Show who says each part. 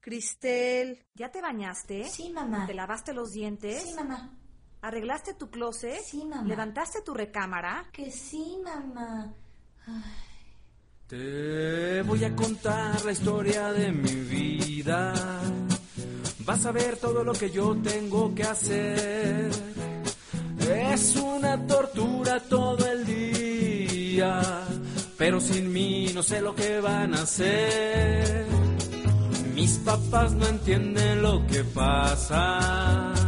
Speaker 1: Cristel, ¿ya te bañaste?
Speaker 2: Sí, mamá.
Speaker 1: ¿Te lavaste los dientes?
Speaker 2: Sí, mamá.
Speaker 1: ¿Arreglaste tu closet?
Speaker 2: Sí, mamá.
Speaker 1: ¿Levantaste tu recámara?
Speaker 2: Que sí, mamá. Ay.
Speaker 3: Te voy a contar la historia de mi vida. Vas a ver todo lo que yo tengo que hacer. Es una tortura todo el día, pero sin mí no sé lo que van a hacer. Mis papás no entienden lo que pasa.